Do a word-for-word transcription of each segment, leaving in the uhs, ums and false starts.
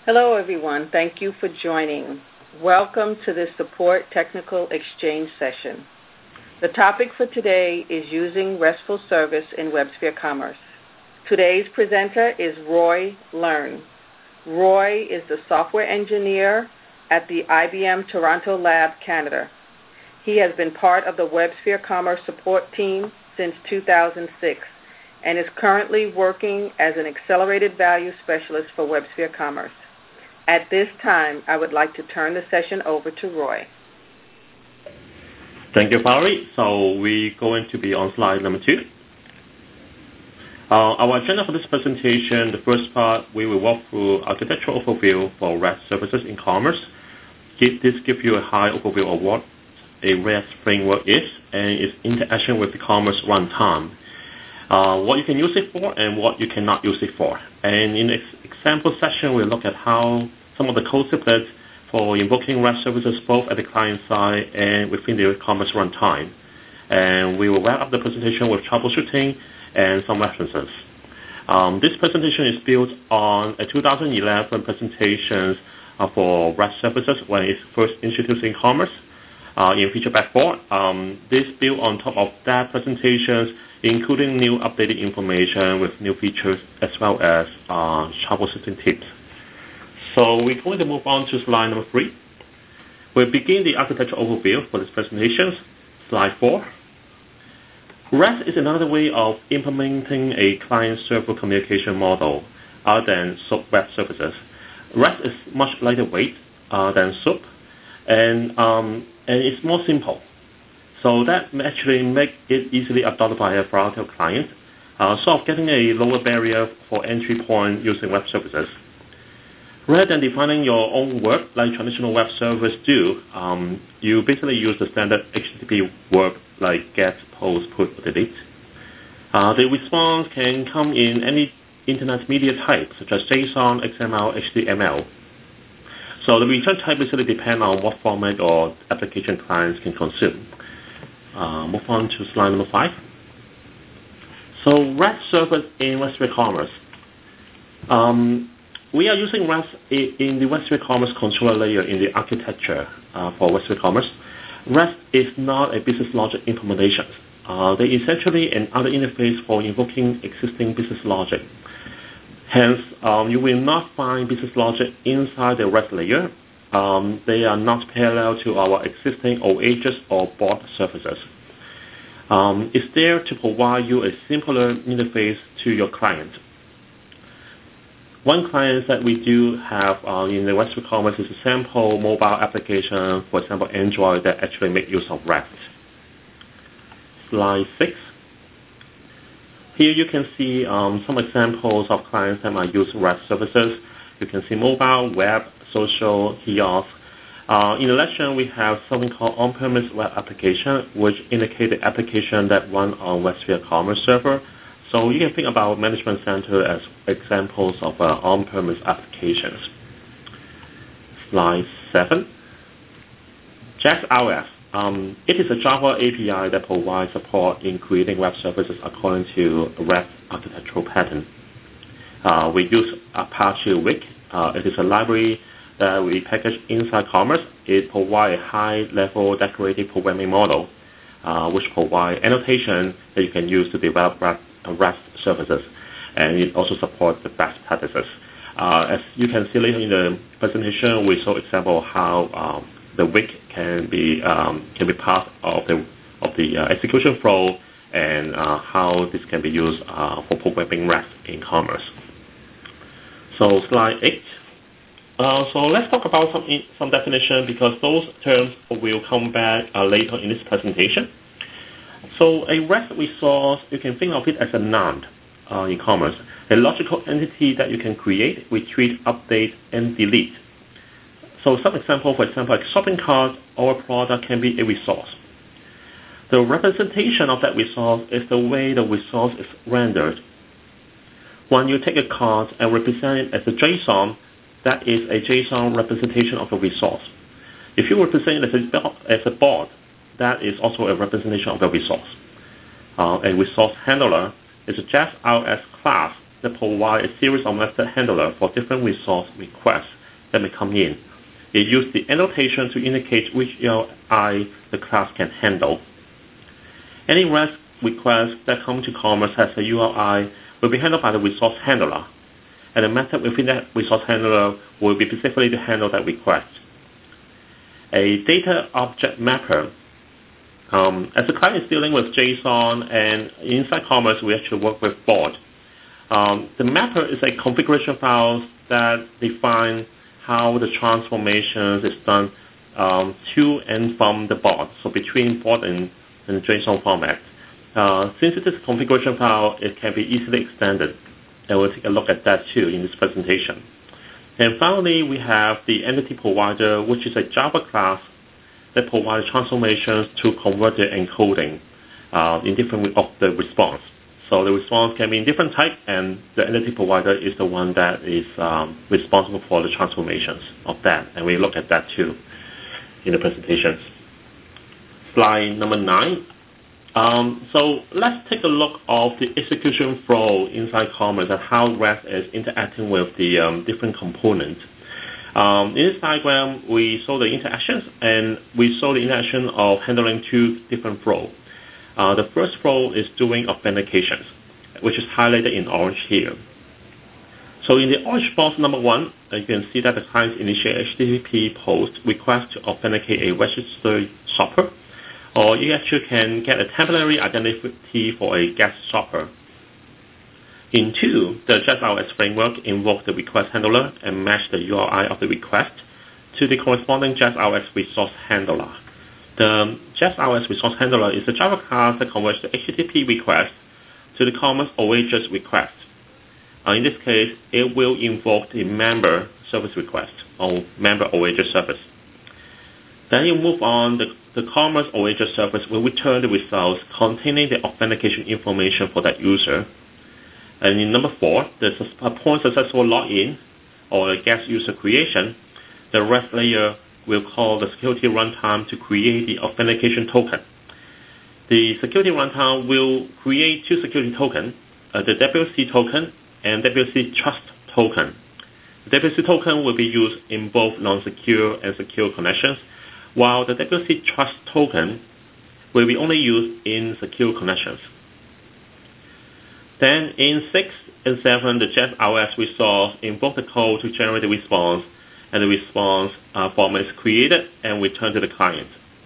Hello, everyone. Thank you for joining. Welcome to this Support Technical Exchange session. The topic for today is using RESTful service in WebSphere Commerce. Today's presenter is Roy Learn. Roy is the software engineer at the I B M Toronto Lab, Canada. He has been part of the WebSphere Commerce support team since two thousand six and is currently working as an accelerated value specialist for WebSphere Commerce. At this time, I would like to turn the session over to Roy. Thank you, Valerie. So we're going to be on slide number two. Uh, our agenda for this presentation, the first part, we will walk through architectural overview for REST services in commerce. Give, this gives you a high overview of what a REST framework is and its interaction with the commerce runtime. Uh, what you can use it for and what you cannot use it for. And in this example session, we'll look at how some of the code snippets for invoking REST services both at the client side and within the commerce runtime. And we will wrap up the presentation with troubleshooting and some references. Um, this presentation is built on a two thousand eleven presentation uh, for REST services when it's first introduced in commerce uh, in Feature Backboard. Um, this built on top of that presentation, including new updated information with new features as well as uh, troubleshooting tips. So we're going to move on to slide number three. We'll begin the architecture overview for this presentation. Slide four. REST is another way of implementing a client-server communication model other than SOAP web services. REST is much lighter weight uh, than SOAP, and, um, and it's more simple. So that actually makes it easily adopted by a variety of clients, uh, sort of getting a lower barrier for entry point using web services. Rather than defining your own work like traditional web servers do, um, you basically use the standard H T T P work like get, post, put, delete. Uh, the response can come in any internet media type, such as JSON, X M L, H T M L. So the return type basically depends on what format or application clients can consume. Uh, move on to slide number five. So REST service in WebSphere Commerce. Um, we are using REST in the WebSphere Commerce controller layer in the architecture uh, for WebSphere Commerce. REST is not a business logic implementation. Uh, they essentially another interface for invoking existing business logic. Hence, um, you will not find business logic inside the REST layer. Um, they are not parallel to our existing O Hs or board services. Um, it's there to provide you a simpler interface to your client. One client that we do have uh, in the WebSphere Commerce is a sample mobile application, for example, Android, that actually make use of REST. Slide six. Here you can see um, some examples of clients that might use REST services. You can see mobile, web, social, kiosk. Uh, in addition, we have something called on-premise web application, which indicate the application that run on WebSphere Commerce server. So you can think about Management Center as examples of uh, on-premise applications. Slide seven. JAX-R S. Um, it is a Java A P I that provides support in creating web services according to REST architectural pattern. Uh, we use Apache Wik. Uh, it is a library that we package inside Commerce. It provides a high-level decorative programming model, uh, which provides annotation that you can use to develop REST services, and it also supports the best practices. Uh, as you can see later in the presentation, we saw example of how um, the Wik can be um, can be part of the of the uh, execution flow, and uh, how this can be used uh, for programming REST in Commerce. So slide eight. Uh, so let's talk about some in, some definition, because those terms will come back uh, later in this presentation. So a REST resource, you can think of it as a noun uh, in Commerce, a logical entity that you can create, retrieve, update, and delete. So some example, for example, like shopping cart or a product can be a resource. The representation of that resource is the way the resource is rendered. When you take a card and represent it as a JSON, that is a JSON representation of a resource. If you represent it as a, as a board, that is also a representation of a resource. Uh, a resource handler is a JAX-R S class that provide a series of method handlers for different resource requests that may come in. It uses the annotation to indicate which U R I the class can handle. Any REST request that come to Commerce has a U R I will be handled by the resource handler, and the method within that resource handler will be specifically to handle that request. A data object mapper. Um, as the client is dealing with JSON, and inside Commerce we actually work with board. Um, the mapper is a configuration file that defines how the transformations is done um, to and from the board, so between board and, and JSON format. Uh, since it is a configuration file, it can be easily extended, and we'll take a look at that too in this presentation. And finally, we have the entity provider, which is a Java class that provides transformations to convert the encoding uh, in different of the response. So the response can be in different type, and the entity provider is the one that is um, responsible for the transformations of that. And we look at that too in the presentations. Slide number nine. Um, so let's take a look of the execution flow inside Commerce and how REST is interacting with the um, different components. Um, in this diagram, we saw the interactions, and we saw the interaction of handling two different flows. Uh, the first flow is doing authentications, which is highlighted in orange here. So in the orange box number one, uh, you can see that the client initiates H T T P post request to authenticate a registered shopper, or you actually can get a temporary identity for a guest shopper. In two, the JetOS framework invokes the request handler and match the U R I of the request to the corresponding JetOS resource handler. The JetOS resource handler is a Java class that converts the H T T P request to the Commerce OAJS request. Uh, in this case, it will invoke the member service request or member OAJS service. Then you move on, the, the Commerce OAJS service will return the results containing the authentication information for that user. And in number four, the upon successful login or a guest user creation, the REST layer will call the security runtime to create the authentication token. The security runtime will create two security tokens, uh, the W C token and W C trust token. The W C token will be used in both non-secure and secure connections, while the W C trust token will be only used in secure connections. Then in six and seven, the JetOS resource invoke the code to generate the response, and the response uh, format is created and returned to the client.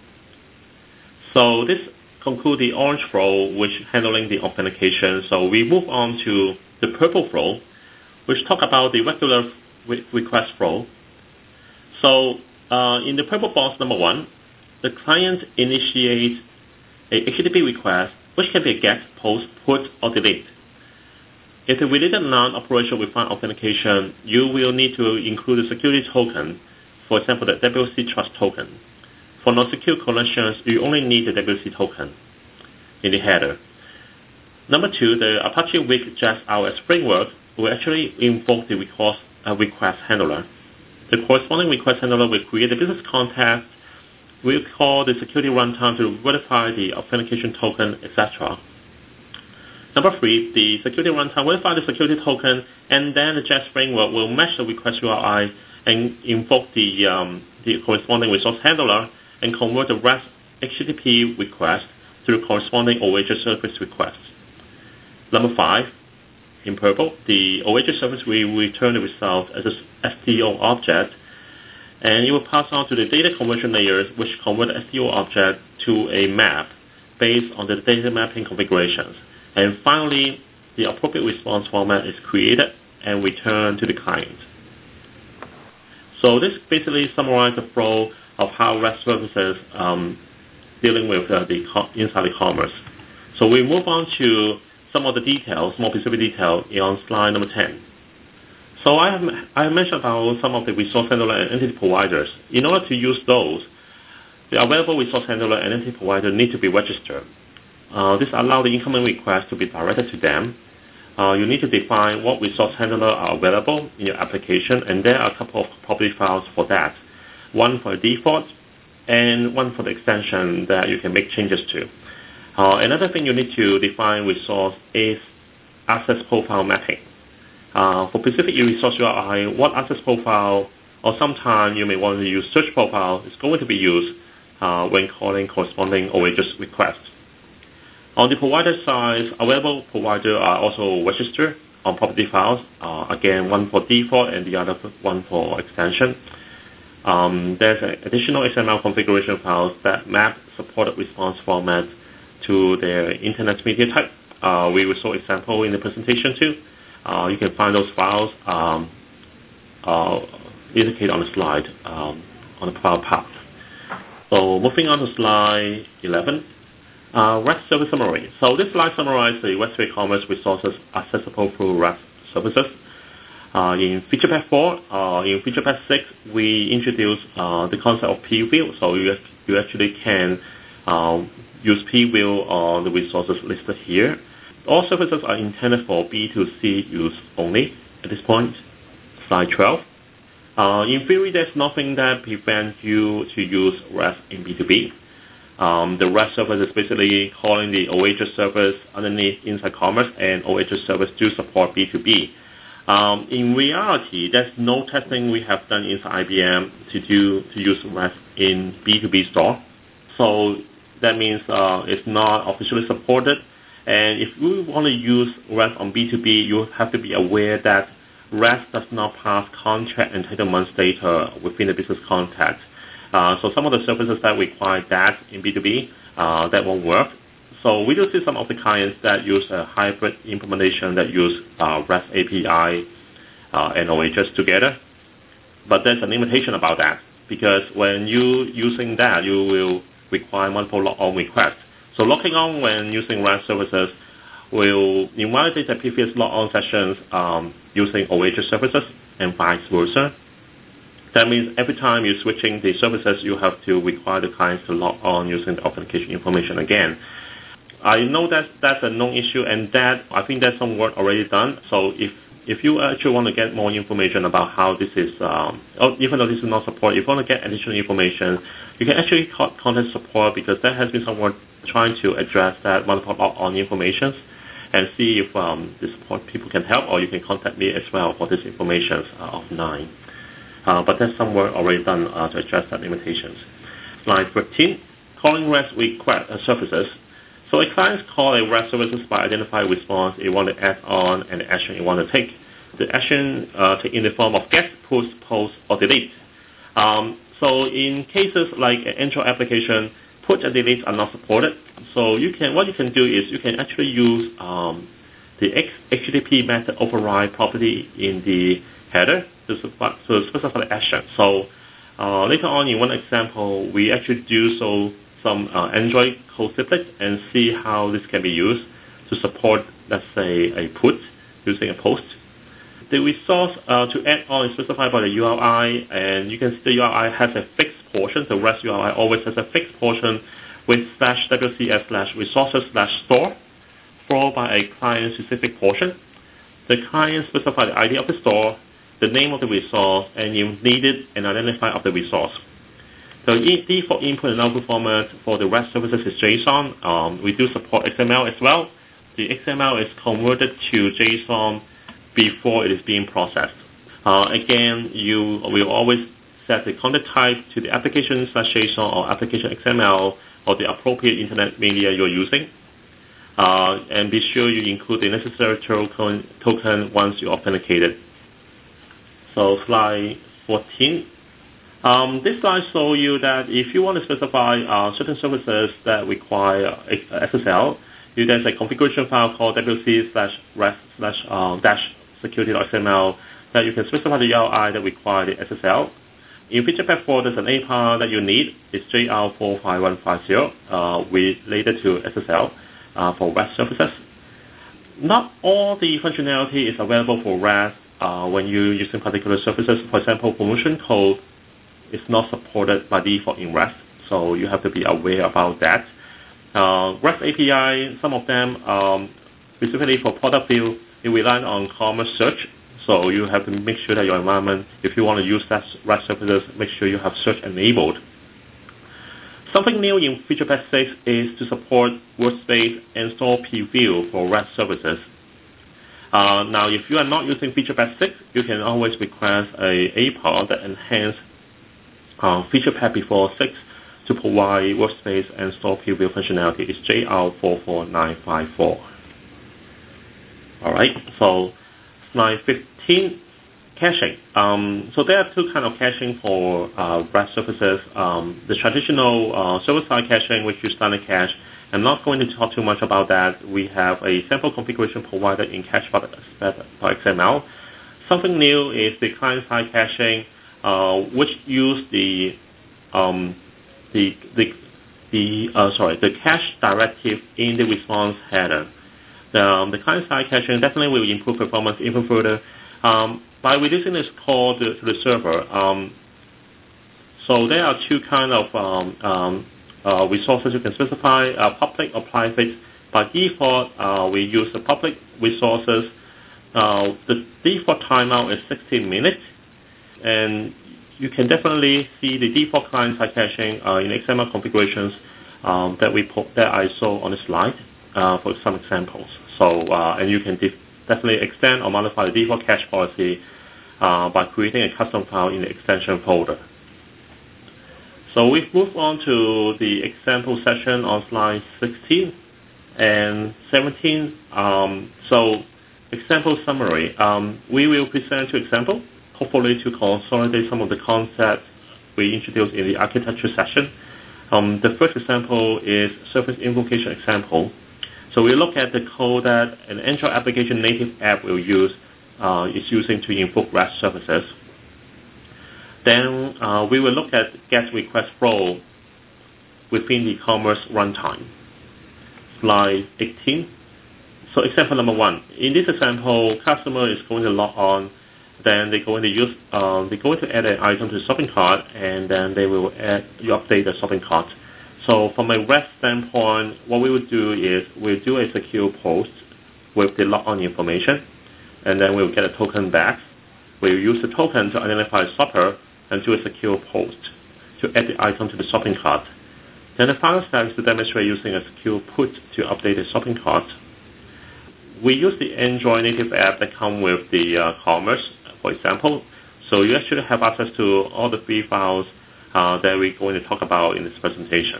So this concludes the orange flow, which handling the authentication. So we move on to the purple flow, which talk about the regular re request flow. So uh, in the purple box number one, the client initiates a H T T P request, which can be a get, post, put, or delete. If the related non-operation requires authentication, you will need to include a security token, for example, the W C trust token. For non-secure connections, you only need the W C token in the header. Number two, the Apache Wik JetOS framework will actually invoke the request, uh, request handler. The corresponding request handler will create a business context, will call the security runtime to verify the authentication token, et cetera. Number three, the security runtime will verify the security token, and then the Jet framework will match the request U R I and invoke the, um, the corresponding resource handler and convert the REST H T T P request to the corresponding OAJS service request. Number five, in purple, the OAJS service will return the result as a S T O object, and it will pass on to the data conversion layers, which convert the S T O object to a map based on the data mapping configurations. And finally, the appropriate response format is created and returned to the client. So this basically summarizes the flow of how REST services um, dealing with uh, the inside the Commerce. So we move on to some of the details, more specific detail, on slide number ten. So I have, I have mentioned about some of the resource handler and entity providers. In order to use those, the available resource handler and entity provider need to be registered. Uh, this allows the incoming request to be directed to them. Uh, you need to define what resource handler are available in your application, and there are a couple of property files for that. One for the default, and one for the extension that you can make changes to. Uh, another thing you need to define resource is access profile mapping. Uh, for specific resource U R I, what access profile, or sometimes you may want to use search profile, is going to be used uh, when calling corresponding O H S requests. On the provider side, available providers are also registered on property files. Uh, again, one for default and the other one for extension. Um, there's an additional X M L configuration files that map supported response format to their internet media type. Uh, we will show example in the presentation too. Uh, you can find those files um, uh, indicated on the slide um, on the file path. So moving on to slide eleven, uh, REST service summary. So this slide summarizes the WebSphere Commerce resources accessible through REST services. Uh, in Feature Pack four, uh, in Feature Pack six, we introduced uh, the concept of P-View. So you, you actually can uh, use P-View on the resources listed here. All services are intended for B two C use only at this point. Slide twelve. Uh, in theory, there's nothing that prevents you to use REST in B two B. Um, the REST service is basically calling the O H S service underneath inside Commerce, and O H S service do support B two B. Um, in reality, there's no testing we have done inside I B M to do to use REST in B two B store. So that means uh, it's not officially supported. And if you want to use REST on B two B, you have to be aware that REST does not pass contract entitlements data within the business context. Uh, so some of the services that require that in B two B, uh, that won't work. So we do see some of the clients that use a hybrid implementation that use uh, REST A P I uh, and O H S together. But there's a limitation about that, because when you using that, you will require multiple log-on requests. So logging on when using REST services will invalidate the previous log-on sessions um, using O H S services and vice versa. That means every time you're switching the services, you have to require the clients to log on using the authentication information again. I know that that's a known issue, and that I think there's some work already done. So if if you actually want to get more information about how this is, um, or even though this is not support, if you want to get additional information, you can actually contact support, because there has been some work trying to address that multiple log-on information, and see if um, the support people can help, or you can contact me as well for this information uh, offline. Uh, but there's some work already done uh, to address that limitations. Slide thirteen, calling REST request uh, services. So a client call a REST services by identifying response you want to add on and the action you want to take. The action uh, take in the form of get, push, post, or delete. Um, so in cases like an Android application, push and delete are not supported. So you can what you can do is you can actually use um, the H T T P method override property in the header to, to specify the action. So uh, later on in one example, we actually do so some uh, Android code snippet and see how this can be used to support, let's say, a put using a post. The resource uh, to add on is specified by the U R I, and you can see the U R I has a fixed portion. The REST U R I always has a fixed portion with slash W C S slash resources slash store, followed by a client-specific portion. The client specifies the I D of the store, the name of the resource, and if needed, an identifier of the resource. The default input and output format for the REST services is JSON. Um, we do support X M L as well. The X M L is converted to JSON before it is being processed. Uh, again, you will always set the content type to the application slash JSON or application X M L or the appropriate internet media you're using. Uh, and be sure you include the necessary token, token once you authenticate it. So slide fourteen. Um, this slide shows you that if you want to specify uh, certain services that require S S L, you there's a configuration file called W C slash rest slash uh, dash security.xml that you can specify the U R I that require the S S L. In Feature Pack four, there's an A P I that you need. It's J R four five one five zero uh, related to S S L uh, for REST services. Not all the functionality is available for REST uh, when you're using particular services. For example, promotion code is not supported by default in REST, so you have to be aware about that. Uh, REST A P I, some of them, um, specifically for product view, it relies on commerce search, so you have to make sure that your environment, if you want to use that REST services, make sure you have search enabled. Something new in Feature Pack six is to support workspace and store preview for REST services. Uh, now, if you are not using feature pack six, you can always request a A P R that enhance uh, feature pack before six to provide workspace and store preview functionality. It's J R four four nine five four. All right, so slide fifteen, caching. Um, so there are two kinds of caching for uh, REST services. Um, the traditional uh, server-side caching, which you standard cache. I'm not going to talk too much about that. We have a sample configuration provided in cache dot X M L. Something new is the client-side caching, uh, which use the um, the the the uh, sorry the cache directive in the response header. The, um, the client-side caching definitely will improve performance even further um, by reducing this call to, to the server. Um, so there are two kind of um, um, Uh, resources you can specify, uh, public or private. By default, uh, we use the public resources. Uh, the default timeout is sixteen minutes, and you can definitely see the default client-side caching uh, in X M L configurations um, that we put, that I saw on the slide uh, for some examples. So, uh, and you can def definitely extend or modify the default cache policy uh, by creating a custom file in the extension folder. So we've moved on to the example section on slide sixteen and seventeen. Um, so example summary. Um, we will present two examples, hopefully to consolidate some of the concepts we introduced in the architecture section. Um, the first example is service invocation example. So we look at the code that an Android application native app will use, uh, is using to invoke REST services. Then uh, we will look at GET request flow within the Commerce runtime. Slide eighteen. So example number one. In this example, customer is going to log on. Then they're going to use, uh, they're going to add an item to the shopping cart, and then they will add, you update the shopping cart. So from a REST standpoint, what we would do is we'll do a secure post with the logon information, and then we'll get a token back. We'll use the token to identify a shopper and do a secure post to add the item to the shopping cart. Then the final step is to demonstrate using a secure put to update the shopping cart. We use the Android native app that comes with the uh, Commerce, for example. So you actually have access to all the three files uh, that we're going to talk about in this presentation.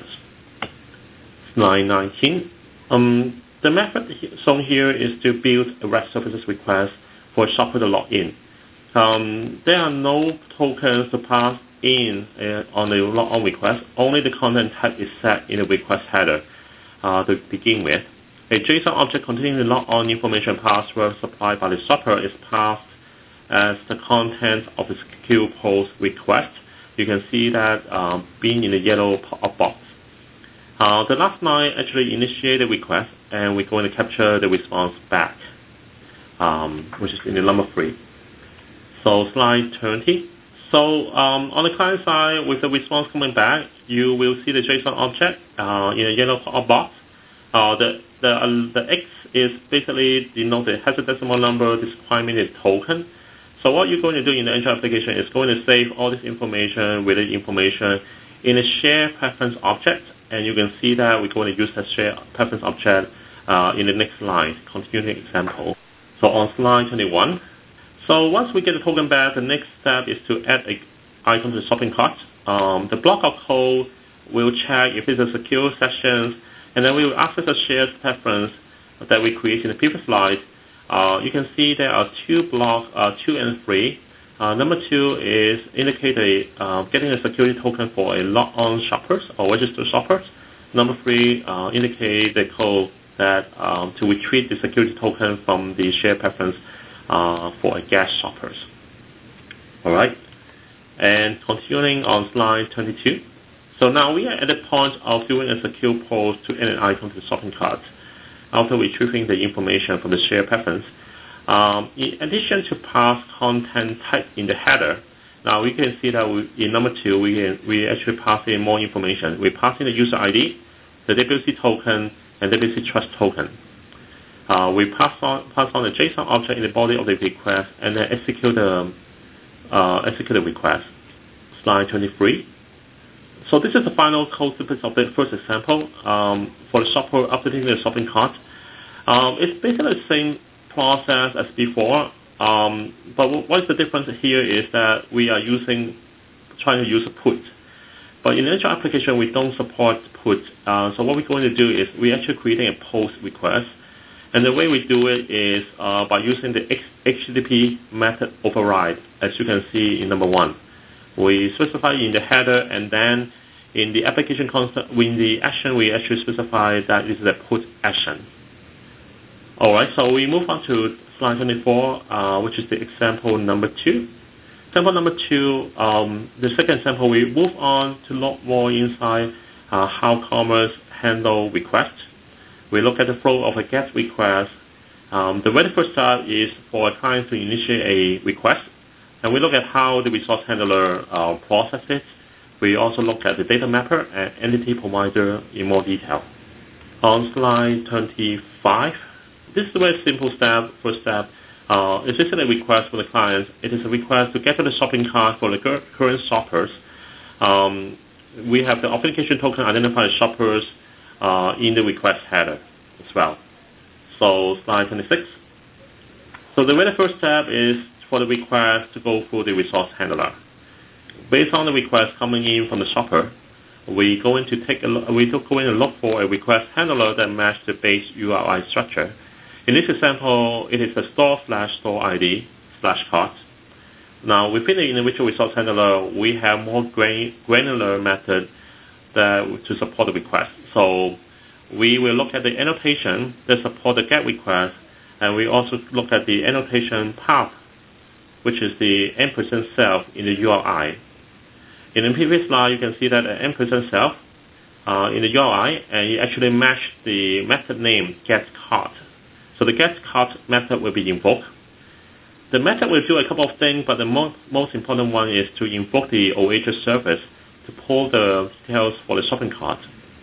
Slide nineteen. Um, the method shown here is to build a REST services request for a shopper to log in. Um, there are no tokens to pass in uh, on the logon request. Only the content type is set in the request header uh, to begin with. A JSON object containing the logon information password supplied by the shopper is passed as the content of the secure post request. You can see that um, being in the yellow pop-up box. Uh, the last line actually initiates the request, and we're going to capture the response back, um, which is in the number three. So slide twenty. So um, on the client side, with the response coming back, you will see the JSON object uh, in a yellow pop-up box. Uh, the the uh, the X is basically denote the hexadecimal number describing the token. So what you're going to do in the Android application is going to save all this information, related information, in a share preference object, and you can see that we're going to use that share preference object uh, in the next slide, continuing example. So on slide twenty-one. So once we get the token back, the next step is to add an item to the shopping cart. Um, the block of code will check if it's a secure session, and then we will access the shared preference that we created in the previous slide. Uh, you can see there are two blocks, uh, two and three. Uh, number two is indicate a, uh, getting a security token for a log-on shoppers or registered shoppers. Number three uh, indicate the code that um, to retrieve the security token from the shared preference Uh, for a guest shoppers. All right, and continuing on slide twenty-two. So now we are at the point of doing a secure post to add an item to the shopping cart after retrieving the information from the shared preference. Um, in addition to pass content type in the header, now we can see that we, in number two, we can, we actually pass in more information. We pass in the user I D, the W C token, and W C trust token. Uh, we pass on pass on the JSON object in the body of the request, and then execute the uh, execute the request. Slide twenty-three. So this is the final code snippet of the first example um, for the shopper updating the shopping cart. Um, it's basically the same process as before, um, but what is the difference here is that we are using, trying to use a put. But in initial application, we don't support put. Uh, so what we're going to do is we're actually creating a post request. And the way we do it is uh, by using the H T T P method override, as you can see in number one. We specify in the header, and then in the application constant, in the action, we actually specify that this is a put action. All right, so we move on to slide twenty-four, uh, which is the example number two. Example number two, um, the second example, we move on to look more inside uh, how Commerce handle requests. We look at the flow of a GET request. Um, the very first step is for a client to initiate a request, and we look at how the resource handler uh, processes it. We also look at the data mapper and entity provider in more detail. On slide twenty-five, this is a very simple step. First step, uh, is this a request for the client? It is a request to get to the shopping cart for the current shoppers. Um, we have the authentication token identify the shoppers uh, in the request header as well. So slide twenty-six. So the very first step is for the request to go through the resource handler. Based on the request coming in from the shopper, we going to take a look, we going to look for a request handler that matches the base U R I structure. In this example, it is the store slash store I D slash cart. Now, within the individual resource handler, we have more gran granular method that to support the request. So we will look at the annotation that support the GET request, and we also look at the annotation path, which is the ampersand self in the U R I. In the previous slide, you can see that an ampersand self uh, in the U R I, and you actually match the method name getCart. So the getCart method will be invoked. The method will do a couple of things, but the mo most important one is to invoke the O H S service to pull the details for the shopping cart.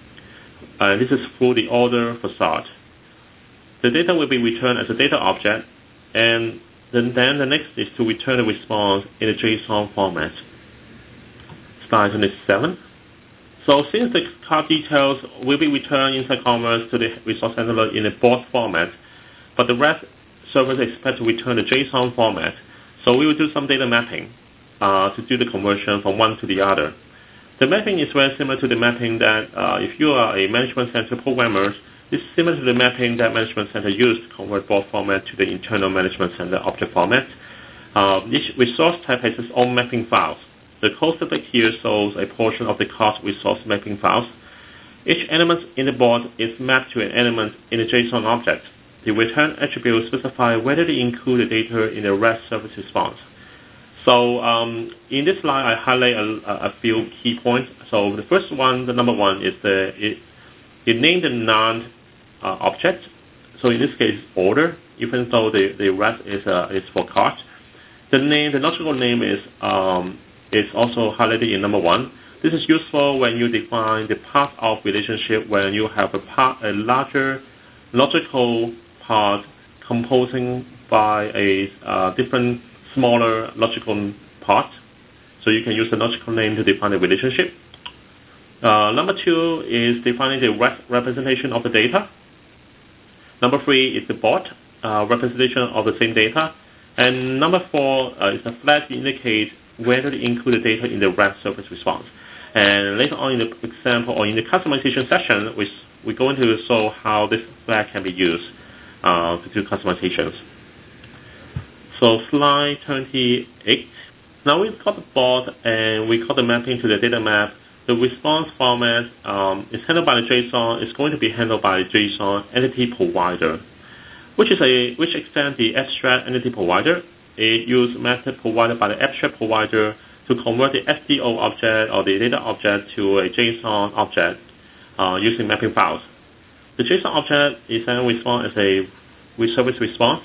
Uh, this is through the order facade. The data will be returned as a data object, and then, then the next is to return the response in a JSON format. Slide twenty-seven. So since the cart details will be returned inside Commerce to the resource handler in a board format, but the REST service expect to return the JSON format, so we will do some data mapping uh, to do the conversion from one to the other. The mapping is very similar to the mapping that uh, if you are a management center programmer, it's similar to the mapping that management center used to convert board format to the internal management center object format. Uh, each resource type has its own mapping files. The code snippet here shows a portion of the cart resource mapping files. Each element in the board is mapped to an element in the JSON object. The return attribute specifies whether to include the data in the REST service response. So um, in this slide, I highlight a, a few key points. So the first one, the number one, is the it, it named the non uh, object. So in this case, order, even though the the REST is uh, is for cart. The name, the logical name is um, is also highlighted in number one. This is useful when you define the part of relationship when you have a part, a larger logical part composing by a uh, different smaller logical part. So you can use the logical name to define the relationship. Uh, number two is defining the rep representation of the data. Number three is the board uh, representation of the same data. And number four uh, is a flag to indicate whether to include the data in the REST service response. And later on in the example or in the customization session, we, we're going to show how this flag can be used uh, to do customizations. So slide twenty-eight. Now we've got the board and we got the mapping to the data map. The response format um, is handled by the JSON. It's going to be handled by the JSON entity provider, which is a which extends the abstract entity provider. It uses method provided by the abstract provider to convert the S D O object or the data object to a JSON object uh, using mapping files. The JSON object is then respond as a service response.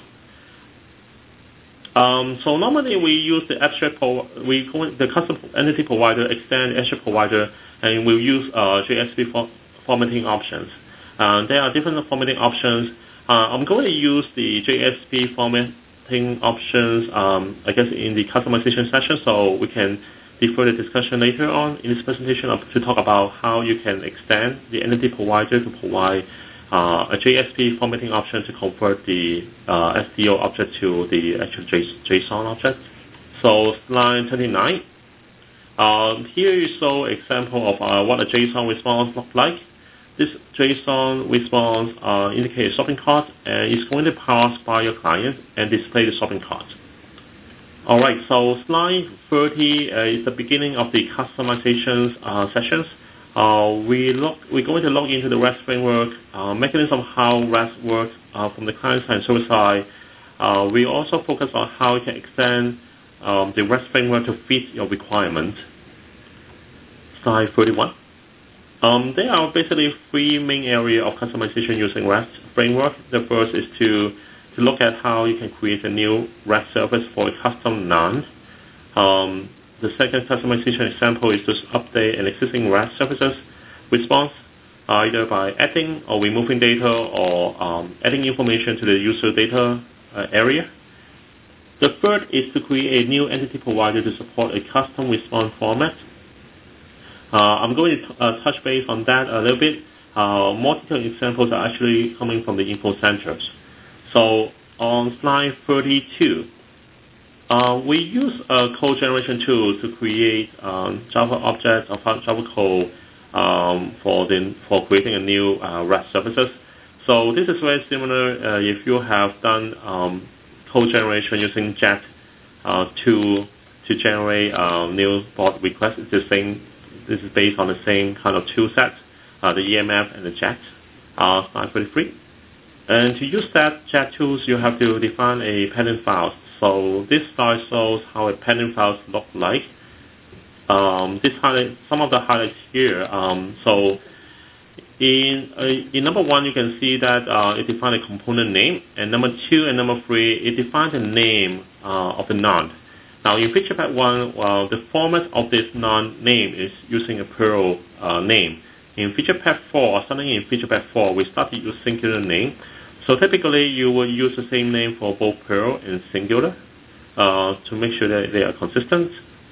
Um, so normally we use the abstract pro we the custom entity provider extend the abstract provider, and we'll use uh, J S P for formatting options. Uh, there are different formatting options. Uh, I'm going to use the J S P formatting options, um, I guess, in the customization session, so we can defer the discussion later on in this presentation to talk about how you can extend the entity provider to provide uh, a J S P formatting option to convert the uh, S T O object to the actual JSON object. So slide twenty-nine. Um, here you saw an example of uh, what a JSON response looks like. This JSON response uh, indicates a shopping cart and is going to pass by your client and display the shopping cart. All right, so slide thirty uh, is the beginning of the customization uh, sessions. Uh, we look, we're going to log into the REST framework, uh, mechanism how REST works uh, from the client side and server side. Uh, we also focus on how you can extend um, the REST framework to fit your requirement. Slide thirty-one. Um, there are basically three main areas of customization using REST framework. The first is to, to look at how you can create a new REST service for a custom none. Um, the second customization example is to update an existing REST services response, uh, either by adding or removing data or um, adding information to the user data uh, area. The third is to create a new entity provider to support a custom response format. Uh, I'm going to uh, touch base on that a little bit. Uh, more detailed examples are actually coming from the info centers. So on slide thirty-two, uh, we use a code generation tool to create um, Java objects or Java code um, for the for creating a new uh, REST services. So this is very similar uh, if you have done um, code generation using Jet uh, to to generate uh, new bot requests. It's the same. This is based on the same kind of tool set, uh, the E M F and the Jet, uh, slide thirty-three. And to use that Jet tools, you have to define a pattern file. So this slide shows how a pattern file looks like. Um, this highlight, some of the highlights here. Um, so in uh, in number one, you can see that uh, it defines a component name, and number two and number three, it defines the name uh, of the node. Now, in feature pack one, well, the format of this node name is using a Perl uh, name. In feature pack four, or starting in feature pack four, we start to use singular name. So typically, you will use the same name for both Perl and singular uh, to make sure that they are consistent.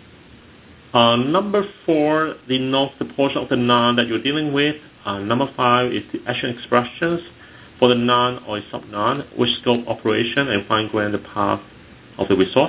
Uh, number four denotes the portion of the node that you're dealing with. Uh, number five is the action expressions for the node or sub-node, which scope operation and fine-grain the path of the resource.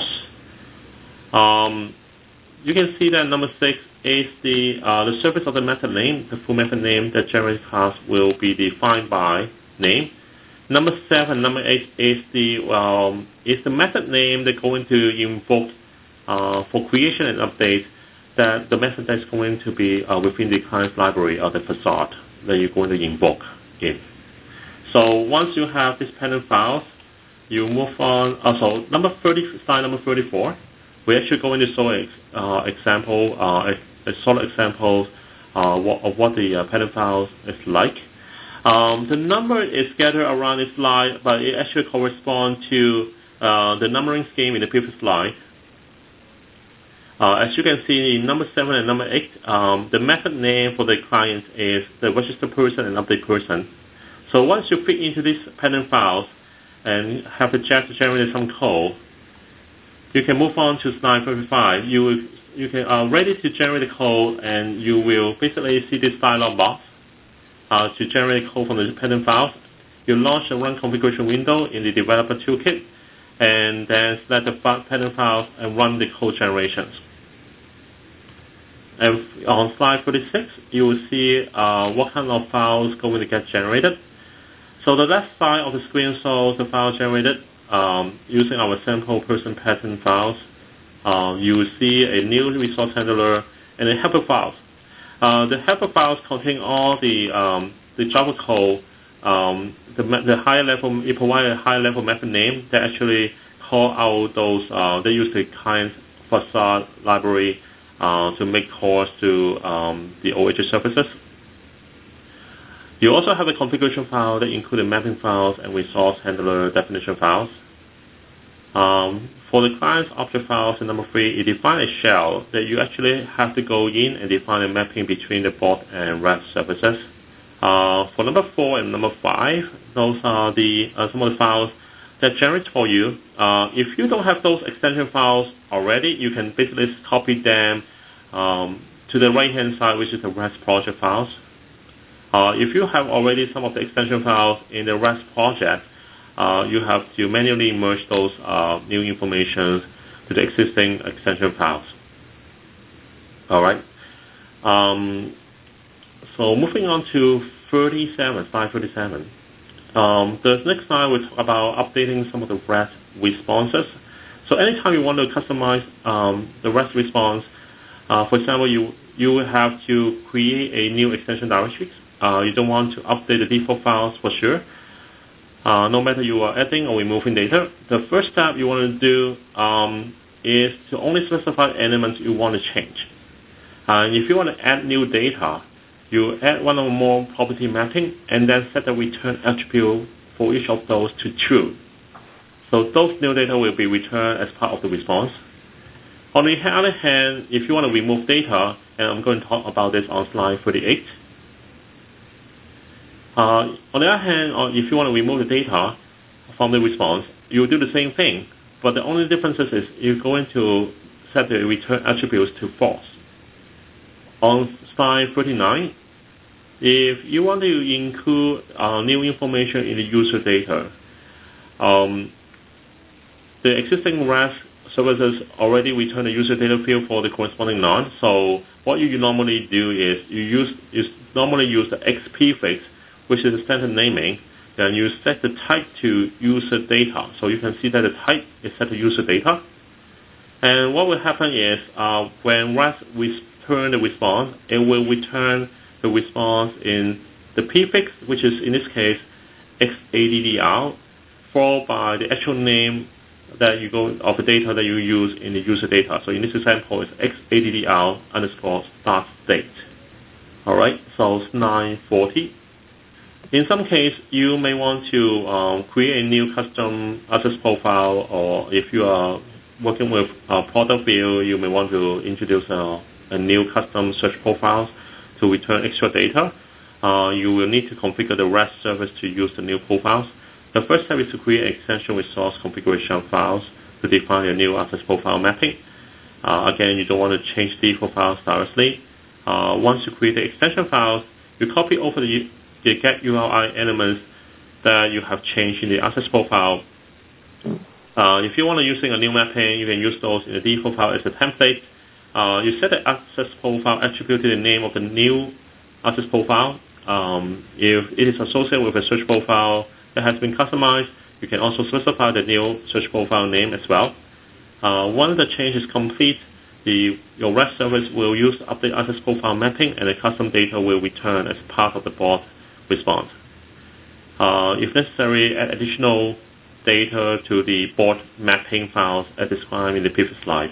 Um, you can see that number six is the uh, the surface of the method name. The full method name that generates class will be defined by name. Number seven, number eight is the um, is the method name that's going to invoke uh, for creation and update that the method that's going to be uh, within the client's library or the facade that you're going to invoke in. So once you have this pattern files, you move on. Uh, so number thirty, slide number thirty-four. We're actually going to show an uh, example, uh, a, a solid example uh, of what the uh, pattern file is like. Um, the number is scattered around this slide, but it actually corresponds to uh, the numbering scheme in the previous slide. Uh, as you can see in number seven and number eight, um, the method name for the client is the register person and update person. So once you fit into these pattern files and have the Jet to generate some code, you can move on to slide thirty-five. You will, you can uh, ready to generate the code, and you will basically see this dialog box uh, to generate code from the pattern files. You launch the Run Configuration window in the Developer Toolkit, and then select the pattern files and run the code generations. And on slide thirty-six, you will see uh, what kind of files going to get generated. So the left side of the screen shows the file generated. Um, using our sample person pattern files, uh, you will see a new resource handler and a helper files. Uh, the helper files contain all the um, the Java code. Um, the, the higher level, it provides a higher level method name that actually call out those. Uh, they use the client facade library uh, to make calls to um, the O H services. You also have a configuration file that includes mapping files and resource handler definition files. Um, for the client's object files in number three, it defines a shell that you actually have to go in and define a mapping between the bot and REST services. Uh, for number four and number five, those are the uh, some of the files that generates for you. Uh, if you don't have those extension files already, you can basically copy them um, to the right-hand side, which is the REST project files. Uh, if you have already some of the extension files in the REST project, uh, you have to manually merge those uh, new information to the existing extension files. All right. Um, so moving on to thirty-seven, slide thirty-seven. Um, the next slide we talk about updating some of the REST responses. So anytime you want to customize um, the REST response, uh, for example, you you will have to create a new extension directory. Uh, you don't want to update the default files for sure. Uh, no matter you are adding or removing data, the first step you want to do um, is to only specify elements you want to change. Uh, if you want to add new data, you add one or more property mapping and then set the return attribute for each of those to true. So those new data will be returned as part of the response. On the other hand, if you want to remove data, and I'm going to talk about this on slide thirty-eight. Uh, on the other hand, if you want to remove the data from the response, you'll do the same thing, but the only difference is you're going to set the return attributes to false. On slide thirty-nine, if you want to include uh, new information in the user data, um, the existing REST services already return the user data field for the corresponding node. So what you normally do is you use you normally use the X prefix, which is the standard naming. Then you set the type to user data. So you can see that the type is set to user data. And what will happen is uh, when REST return the response, it will return the response in the prefix, which is in this case X A D D R, followed by the actual name that you go of the data that you use in the user data. So in this example, it's X A D D R underscore start date. All right, so slide forty. In some case, you may want to um, create a new custom access profile, or if you are working with a product view, you may want to introduce a, a new custom search profile to return extra data. Uh, you will need to configure the REST service to use the new profiles. The first step is to create extension resource configuration files to define a new access profile mapping. Uh, again, you don't want to change default files directly. Uh, once you create the extension files, you copy over the, the get U R I elements that you have changed in the access profile. Uh, if you want to using a new mapping, you can use those in the default file as a template. Uh, you set the access profile attribute to the name of the new access profile. Um, if it is associated with a search profile that has been customized, you can also specify the new search profile name as well. Uh, once the change is complete, the, your REST service will use the update access profile mapping, and the custom data will return as part of the board response. Uh, if necessary, add additional data to the board mapping files as described in the previous slide.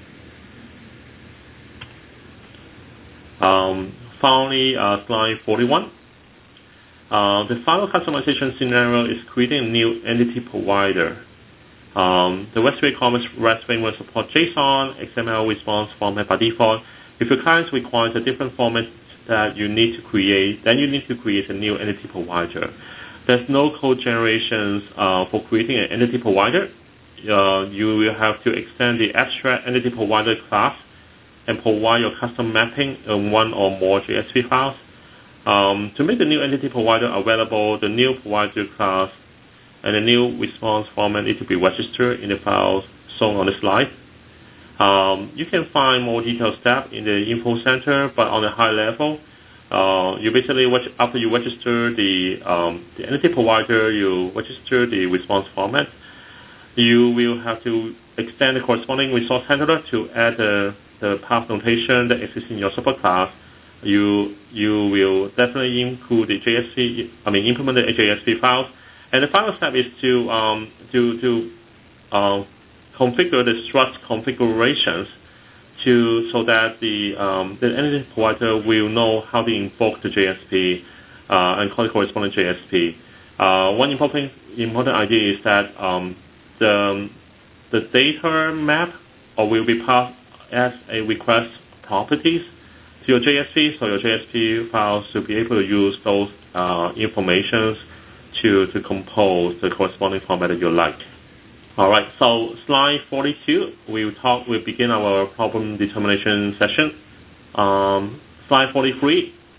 Um, finally, uh, slide forty-one. Uh, the final customization scenario is creating a new entity provider. Um, the RESTful Commerce REST framework supports JSON, X M L response format by default. If your client requires a different format that you need to create, then you need to create a new entity provider. There's no code generations uh, for creating an entity provider. Uh, you will have to extend the abstract entity provider class and provide your custom mapping in one or more J S P files. Um, to make the new entity provider available, the new provider class and the new response format need to be registered in the files shown on the slide. Um, you can find more detailed steps in the info center, but on a high level, uh, you basically, after you register the, um, the entity provider, you register the response format. You will have to extend the corresponding resource handler to add the, the path notation that exists in your support class. You you will definitely include the J S P, I mean implement the J S P files, and the final step is to um, to to uh, configure the struct configurations to so that the um, the entity provider will know how to invoke the J S P uh, and call the corresponding J S P. Uh, one important important idea is that um, the the data map or will be passed as a request properties to your J S P, so your J S P files should be able to use those uh, informations to, to compose the corresponding format that you like. All right, so slide forty-two, we will talk, we begin our problem determination session. Um, slide forty-three,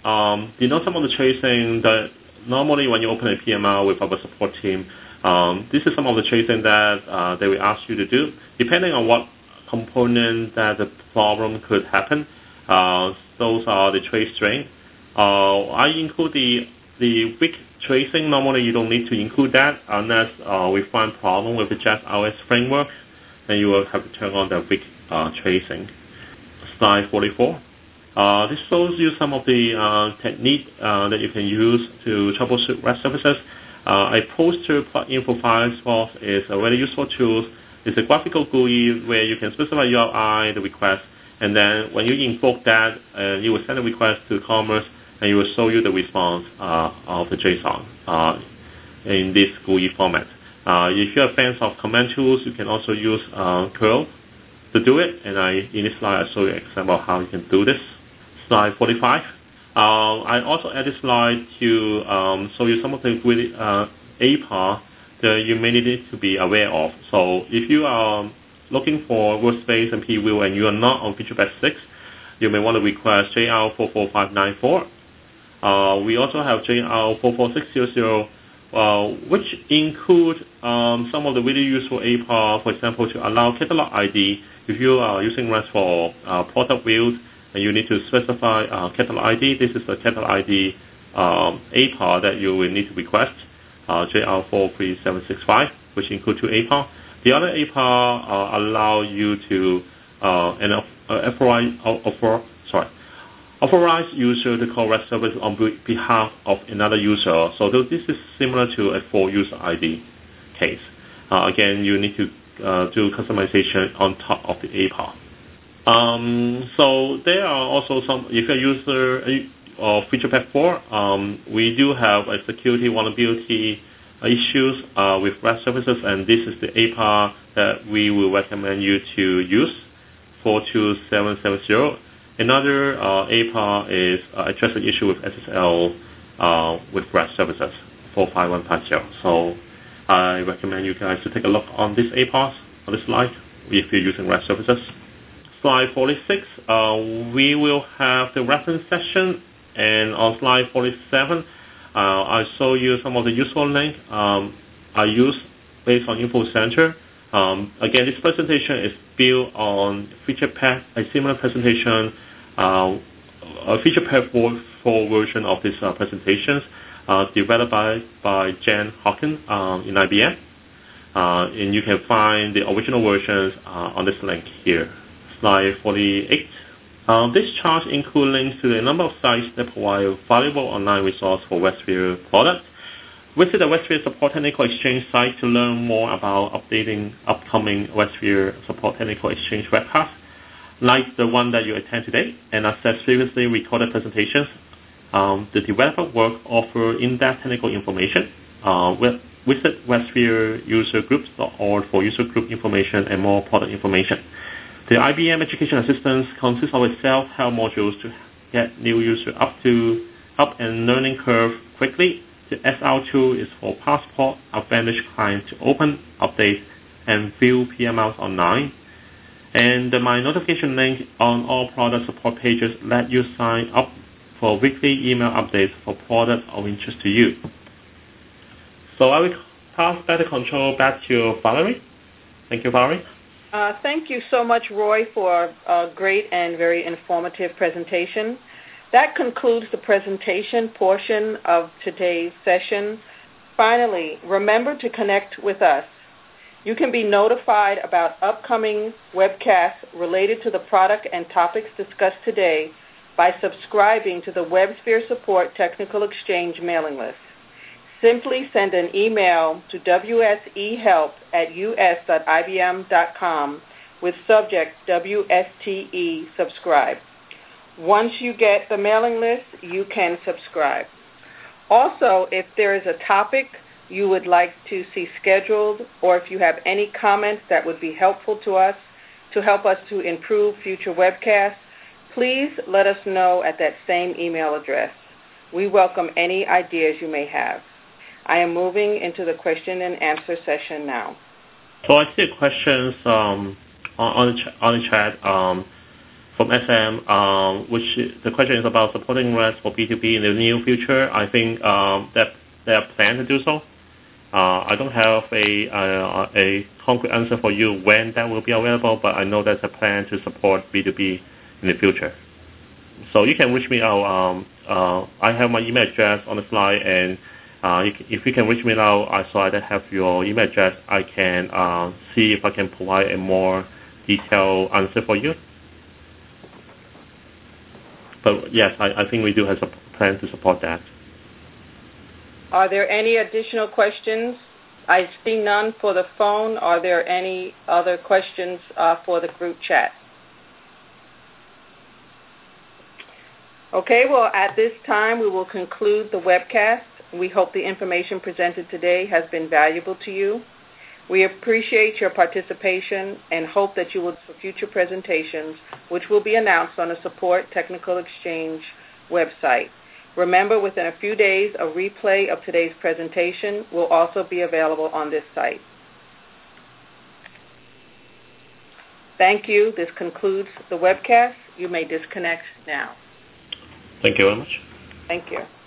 um, you know some of the tracing that normally when you open a P M R with our support team, um, this is some of the tracing that uh, they will ask you to do. Depending on what component that the problem could happen, uh, those are the trace string. Uh, I include the the weak tracing. Normally you don't need to include that unless uh, we find problem with the JetOS framework, then you will have to turn on the weak uh, tracing. Slide forty-four. Uh, this shows you some of the uh, technique uh, that you can use to troubleshoot REST services. Uh, a poster plugin for Firefox is a very useful tool. It's a graphical G U I where you can specify U R I, the request, and then when you invoke that, uh, you will send a request to Commerce, and it will show you the response uh, of the JSON uh, in this G U I format. Uh, if you're fans of command tools, you can also use uh, curl to do it, and I, in this slide I show you an example of how you can do this. Slide forty-five. Uh, I also added this slide to um, show you some of the uh, A P A that you may need to be aware of. So if you are looking for workspace and preview and you are not on FeaturePack six, you may want to request J R four four five nine four. Uh, we also have J R four four six zero zero, uh, which include um, some of the really useful A P A, for example, to allow catalog I D. If you are using REST for uh, product views and you need to specify uh, catalog I D, this is the catalog I D um, A P A that you will need to request, uh, J R four three seven six five, which include two A P A. The other A P A uh, allow you to uh, an uh, authorize, uh, sorry, authorize user to call REST service on behalf of another user. So this is similar to a for user I D case. Uh, again, you need to uh, do customization on top of the A P A. Um, so there are also some, if you're a user of FeaturePack four, um, we do have a security vulnerability issues uh, with REST services, and this is the A P A that we will recommend you to use, four two seven seven zero. Another uh, A P A is uh, address the issue with S S L uh, with REST services, four five one five zero. So I recommend you guys to take a look on this A P A on this slide if you're using REST services. Slide forty-six, uh, we will have the reference section, and on slide forty-seven, uh, I show you some of the useful links um, I use based on InfoCenter. Um, again, this presentation is built on FeaturePack, a similar presentation, uh, a FeaturePack four version of these uh, presentations, uh, developed by, by Jen Hawkins um, in I B M. Uh, and you can find the original versions uh, on this link here. Slide forty-eight. Uh, this chart includes links to a number of sites that provide valuable online resources for WebSphere products. Visit the WebSphere Support Technical Exchange site to learn more about updating upcoming WebSphere Support Technical Exchange webcasts, like the one that you attend today, and access previously recorded presentations. Um, the developer work offer in-depth technical information. Uh, visit WebSphere user groups dot org for user group information and more product information. The I B M Education Assistance consists of a self-help modules to get new users up to up and learning curve quickly. The S R tool is for Passport Advantage client to open, update, and view P M Rs online. And the My Notification link on all product support pages let you sign up for weekly email updates for products of interest to you. So I will pass back the control back to Valerie. Thank you, Valerie. Uh, thank you so much, Roy, for a great and very informative presentation. That concludes the presentation portion of today's session. Finally, remember to connect with us. You can be notified about upcoming webcasts related to the product and topics discussed today by subscribing to the WebSphere Support Technical Exchange mailing list. Simply send an email to w s e help at u s dot i b m dot com with subject W S T E subscribe. Once you get the mailing list, you can subscribe. Also, if there is a topic you would like to see scheduled, or if you have any comments that would be helpful to us to help us to improve future webcasts, please let us know at that same email address. We welcome any ideas you may have. I am moving into the question and answer session now. So I see questions um, on, on, the ch- on the chat. Um, from S M, um, which the question is about supporting REST for B two B in the near future. I think um, that they are planning to do so. Uh, I don't have a, uh, a concrete answer for you when that will be available, but I know there's a plan to support B two B in the future. So you can reach me out. Um, uh, I have my email address on the slide, and uh, if you can reach me out, I so I have your email address, I can uh, see if I can provide a more detailed answer for you. But yes, I, I think we do have a plan to support that. Are there any additional questions? I see none for the phone. Are there any other questions uh, for the group chat? Okay, well, at this time, we will conclude the webcast. We hope the information presented today has been valuable to you. We appreciate your participation and hope that you will for future presentations, which will be announced on the Support Technical Exchange website. Remember, within a few days, a replay of today's presentation will also be available on this site. Thank you. This concludes the webcast. You may disconnect now. Thank you very much. Thank you.